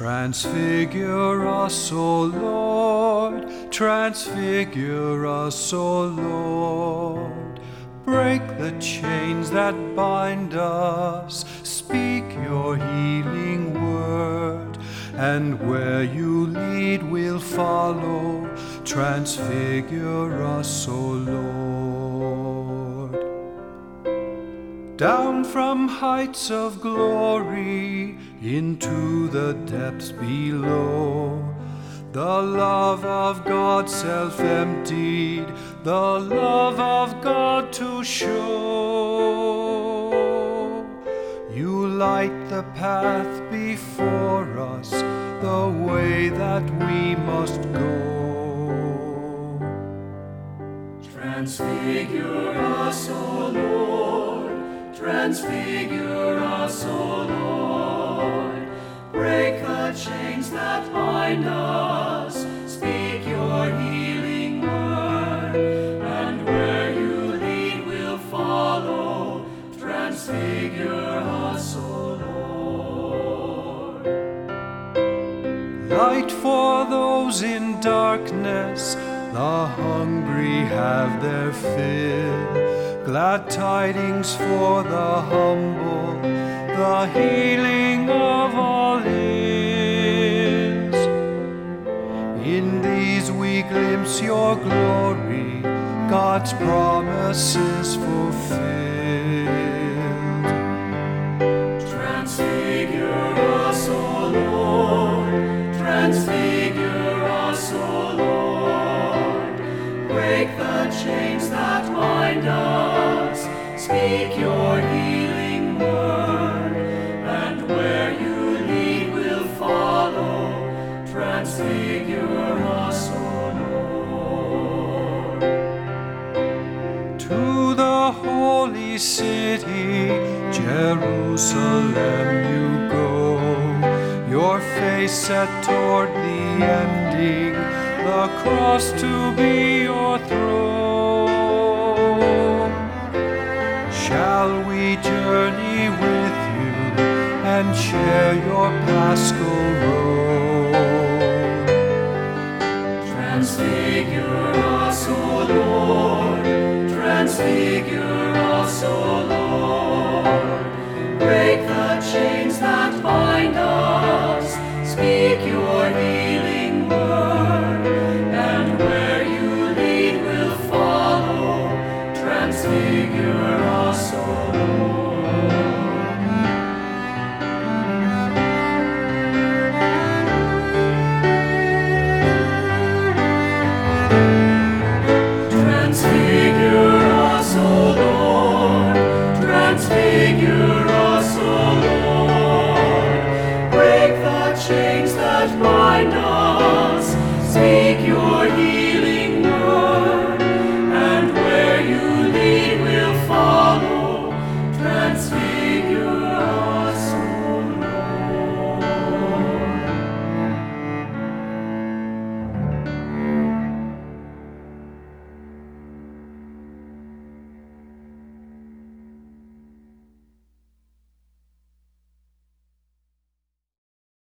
Transfigure us, O Lord, transfigure us, O Lord. Break the chains that bind us, speak your healing word, and where you lead we'll follow. Transfigure us, O Lord. Down from heights of glory into the depths below, the love of God self-emptied, the love of God to show. You light the path before us, the way that we must go. Transfigure us, O Lord, transfigure us, O Lord. Break the chains that bind us, speak your healing word, and where you lead we'll follow. Transfigure us, O Lord. Light for those in darkness, the hungry have their fill. Glad tidings for the humble, the healing of all is. In these we glimpse your glory, God's promises fulfilled. Transfigure us, O Lord, transfigure us, O Lord. Break the chains that bind us, speak your healing word, and where you lead we'll follow. Transfigure us, O Lord. To the holy city, Jerusalem, you go, your face set toward the ending, the cross to be your throne. Shall we journey with you and share your paschal road? Transfigure us, O Lord, transfigure us, O